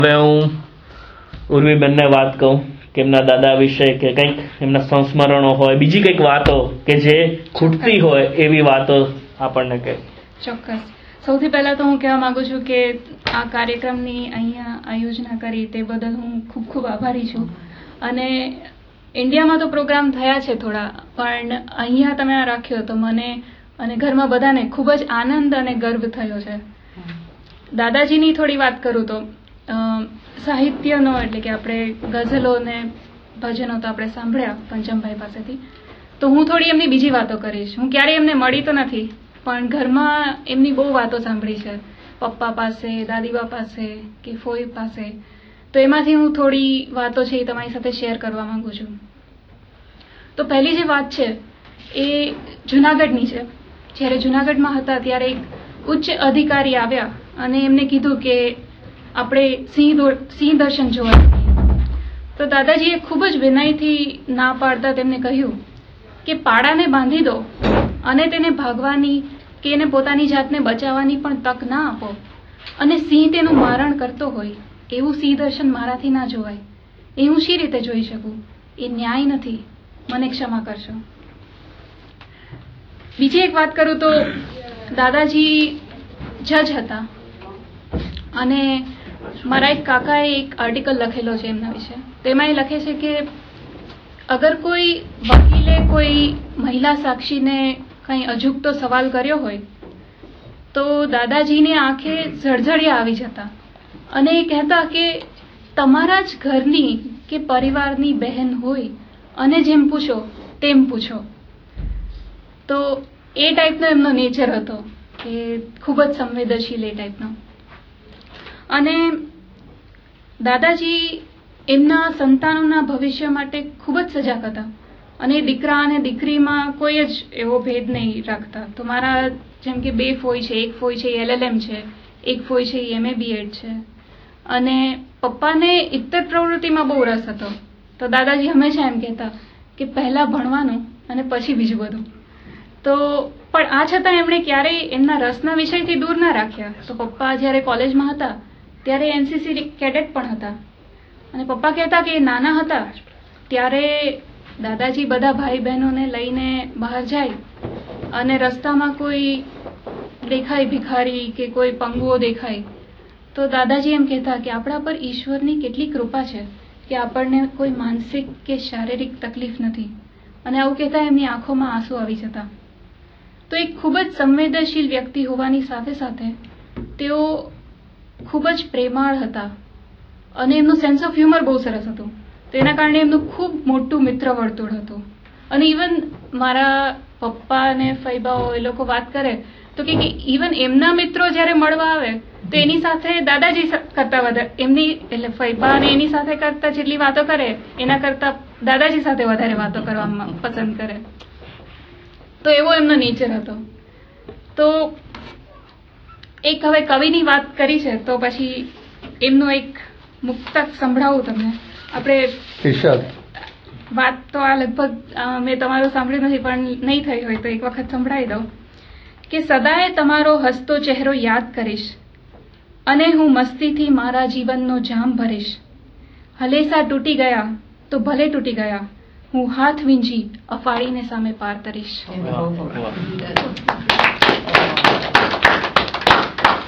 હવે હું ઉર્વીબેનને વાત કહું કે એમના દાદા વિશે કે કંઈક એમના સંસ્મરણો હોય, બીજી કંઈક વાતો કે જે ખૂટતી હોય એવી વાતો આપણને કહે. ચોક્કસ. સૌથી પહેલા તો હું કહેવા માંગુ છું કે આ કાર્યક્રમની અહીંયા આયોજના કરી તે બદલ હું ખૂબ ખૂબ આભારી છું. અને ઇન્ડિયામાં તો પ્રોગ્રામ થયા છે થોડા, પણ અહીંયા તમે આ રાખ્યો તો મને અને ઘરમાં બધાને ખૂબ જ આનંદ અને ગર્વ થયો છે. દાદાજીની થોડી વાત કરું તો સાહિત્યનો એટલે કે આપણે ગઝલો ને ભજનો તો આપણે સાંભળ્યા પંચમભાઈ પાસેથી, તો હું થોડી એમની બીજી વાતો કરીશ. હું ક્યારેય એમને મળી તો નથી, પણ ઘરમાં એમની બહુ વાતો સાંભળી છે, પપ્પા પાસે, દાદીબા પાસે કે ફોઈ પાસે. તો એમાંથી હું થોડી વાતો છે એ તમારી સાથે શેર કરવા માંગુ છું. તો પહેલી જે વાત છે એ જુનાગઢની છે. જ્યારે જુનાગઢમાં હતા ત્યારે એક ઉચ્ચ અધિકારી આવ્યા અને એમને કીધું કે આપણે સિંહ દર્શન જોવા જઈએ. તો દાદાજીએ ખૂબ જ વિનયથી ના પાડતા તેમને કહ્યું કે પાડાને બાંધી દો અને તેને ભાગવાની કે એને પોતાની જાતને બચાવવાની પણ તક ના આપો, અને સિંહ તેનું મારણ કરતો હોય એવું સિંહ દર્શન મારાથી ના જોવાય. એ હું શી રીતે જોઈ શકું? એ ન્યાય નથી, મને ક્ષમા કરશો. બીજી એક વાત કરું તો દાદાજી જજ હતા, અને મારા એક કાકાએ એક આર્ટિકલ લખેલો છે એમના વિશે. તેમાં એ લખે છે કે અગર કોઈ વકીલે કોઈ મહિલા સાક્ષીને કંઈ અજુગતો સવાલ કર્યો હોય તો દાદાજીને આંખે ઝળઝળિયા આવી જતા અને એ કહેતા કે તમારા જ ઘરની કે પરિવારની બહેન હોય અને જેમ પૂછો તેમ પૂછો. તો એ ટાઈપનો એમનો નેચર હતો કે ખૂબ જ સંવેદનશીલ એ ટાઈપનો. અને દાદાજી એમના સંતાનોના ભવિષ્ય માટે ખૂબ જ સજાગ હતા, અને દીકરા અને દીકરીમાં કોઈ જ એવો ભેદ નહીં રાખતા. તો મારા જેમ કે 2 ફોઈ છે, એક ફોઈ છે એ LLM છે, એક ફોઈ છે એ MA BEd છે, અને પપ્પાને ઇત્તર પ્રવૃત્તિમાં બહુ રસ હતો. તો દાદાજી હંમેશા એમ કહેતા કે પહેલા ભણવાનું અને પછી બીજું બધું. તો પણ આ છતાં એમણે ક્યારેય એમના રસના વિષયથી દૂર ના રાખ્યા. તો પપ્પા જ્યારે કોલેજમાં હતા ત્યારે NCC કેડેટ પણ હતા, અને પપ્પા કહેતા કે નાના હતા ત્યારે દાદાજી બધા ભાઈ બહેનોને લઈને બહાર જાય અને રસ્તામાં કોઈ દેખાય ભિખારી કે કોઈ પંગુઓ દેખાય તો દાદાજી એમ કહેતા કે આપણા પર ઈશ્વરની કેટલી કૃપા છે કે આપણને કોઈ માનસિક કે શારીરિક તકલીફ નથી. અને આવું કહેતા એમની આંખોમાં આંસુ આવી જતા. તો એક ખૂબ જ સંવેદનશીલ વ્યક્તિ હોવાની સાથે સાથે તેઓ ખૂબ જ પ્રેમાળ હતા, અને એમનું સેન્સ ઓફ હ્યુમર બહુ સરસ હતું. તેના કારણે એમનું ખૂબ મોટું મિત્ર વર્તુળ હતું. અને ઇવન મારા પપ્પા અને ફૈબાઓ એ લોકો વાત કરે તો કે ઇવન એમના મિત્રો જ્યારે મળવા આવે તો એની સાથે દાદાજી કરતા વધારે એમની એટલે ફૈબા અને એની સાથે કરતા જેટલી વાતો કરે એના કરતા દાદાજી સાથે વધારે વાતો કરવામાં પસંદ કરે. તો એવો એમનો નેચર હતો. તો એક હવે કવિની વાત કરી છે તો પછી એમનો એક મુક્તક સંભળાવું તમને. આપણે વાત તો આ લગભગ મેં તમારું સાંભળ્યું નથી, પણ નહીં થઈ હોય તો એક વખત સંભળાવી દઉં કે સદાય તમારો હસતો ચહેરો યાદ કરીશ અને હું મસ્તીથી મારા જીવનનો જામ ભરીશ. હલેસા તૂટી ગયા તો ભલે તૂટી ગયા, હું હાથ વીંજી અફાળીને સામે પાર તરીશ.